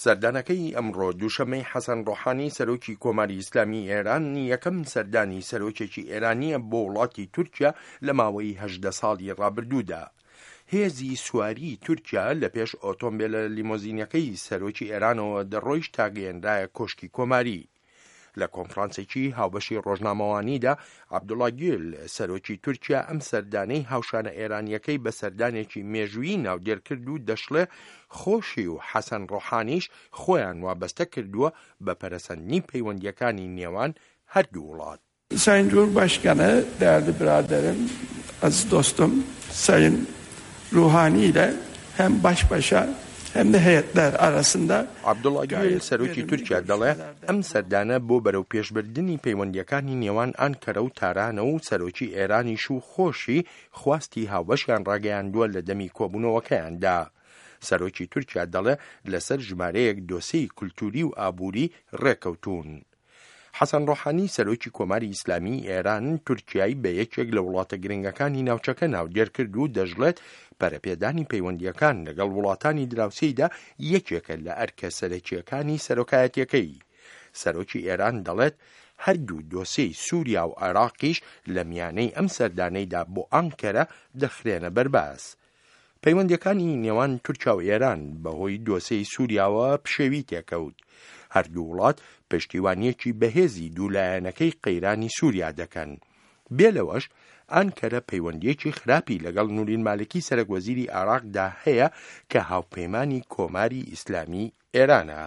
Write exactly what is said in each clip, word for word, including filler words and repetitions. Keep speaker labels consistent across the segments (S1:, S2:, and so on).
S1: سەردانەکەی ئەمڕۆ دووشەمەی حەسەن ڕۆحانی سەرۆکی کۆماری ئیسلامی ئێران یەکەم سەردانی سەرۆکێکی ئێرانیە بۆ وڵاتی تورکیا لە ماوەی هەژدە ساڵی ڕابردوودا. هێزی سواری تورکیا لە پێش ئۆتۆمبیلە لیمۆزینەکەی سەرۆکی ئێرانەوە دەڕۆیشت تا گەیەنرایە کۆشکی کۆماری. لە کۆنفرانسێکی هاوبەشی ڕۆژنامەوانیدا عەبدوڵڵا گیل سەرۆکی تورکیا ئەم سەردانەی هاوشانە ئێرانیەکەی بە سەردانێکی مێژوویی ناودێر کرد و دەشڵێ خۆشی و حەسەن ڕۆحانیش خۆیان وابەستە کردووە بە پەرەسەندنی پەیوەندیەکانی نێوان هەردوو وڵات.
S2: Sayın Cumhurbaşkanı, değerli biraderim, aziz dostum, Sayın Ruhani ile hem baş başa hem de heyetler arasında
S1: عەبدوڵڵا گیل سەرۆکی تورکیا دەڵێ ئەم سەردانە بۆ بەرەو پێشبردننی پەیوەندیەکانی نێوان ئەنکەرە و تارانە و سەرۆکی ئێرانیش و خۆشی خواستی هاوبەشیان ڕاگەیاندووە لە دەمی کۆبوونەوەکەیاندا. سەرۆکی تورکیا دەڵێ لەسەر ژمارەیەک دۆسەی کولتوری و ئابووری ڕێکەوتوون. حەسەن ڕۆحانی سەرۆکی کۆماری ئیسلامی ئێران تورکیای بە یەکێک لە وڵاتە گرنگەکانی ناوچەکە ناودێر کرد و دەژڵێت پەرەپێدانی پەیوەندیەکان لەگەڵ وڵاتانی دراوسێیدا یەکێکە لە ئەرکە سەرەکیەکانی سەرۆکایەتیەکەی. سەرۆکی ئێران دەڵێت هەردوو دۆسەی سووریا و عێراقیش لە میانەی ئەم سەردانەیدا بۆ ئەنکەرە دەخرێنە بەرباز. پەیوەندیەکانی نێوان تورکیا و ئێران بەهۆی دۆسەی سووریاوە پشێوی تێکەوت. هەردوو وڵات پشتیوانیەکی بەهێزی دوولایەنەکەی قەیرانی سووریا دەکەن. بێ لەوەش ئەنکەرە پەیوەندیەکی خراپی لەگەڵ نورین مالکی سەرۆکوەزیری عێراقدا هەیە کە هاوپەیمانی کۆماری ئیسلامی ئێرانە.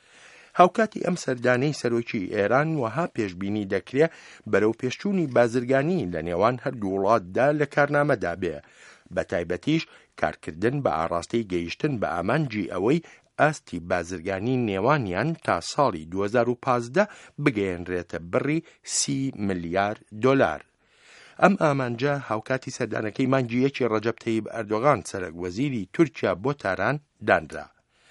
S1: هاوکاتی ئەم سەردانەی سەرۆکی ئێران وەها پێشبینی دەکرێت بەرەو پێشچوونی بازرگانی لە نێوان هەردوو وڵاتدا لە کارنامەدا بێ، بە تایبەتیش کارکردن بە ئاڕاستەی گەیشتن بە ئامانجی ئەوەی ئاستی بازرگانی نێوانیان تا ساڵی دوو هەزار و پانزدە بگەیەنرێتە بڕی سی ملیار دۆلار. ئەم ئامانجە هاوکاتی سەردانەکەی مانگی یەکی ڕەجەب تەیب ئەردۆغان سەرۆکوەزیری تورکیا بۆ تاران دانرا.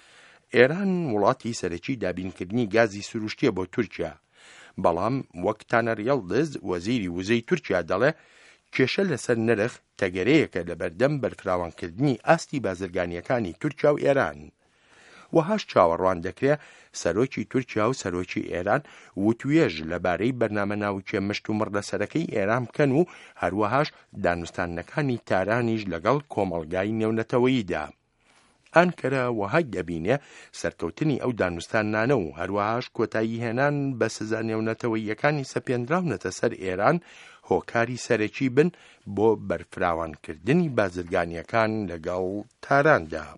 S1: ئێران وڵاتی سەرەکی دابینکردنی گازی سروشتیە بۆ تورکیا، بەڵام وەک تانەر یەڵدز وەزیری وزەی تورکیا دەڵێ کێشە لەسەر نرخ تەگەرەیەکە لە بەردەم بەرفراوانکردنی ئاستی بازرگانیەکانی تورکیا و ئێران. وەهاش چاوەڕوان دەکرێت سەرۆکی تورکیا و سەرۆکی ئێران وتوێژ لەبارەی بەرنامە ناوچە مشت و مڕدەسەرەکەی ئێران بکەن و هەروەهاش دانوستانەکانی تارانیش لەگەڵ کۆمەڵگای نێونەتەوەییدا. ئەنکەرە وەهای دەبینێ سەرکەوتنی ئەو دانوستانانە و هەروەهاش کۆتایی هێنان بە سزا نێونەتەوەییەکانی سەپێنراونەتە سەر ئێران هۆکاری سەرەکی بن بۆ بەرفراوانکردنی بازرگانیەکان لەگەڵ تاراندا.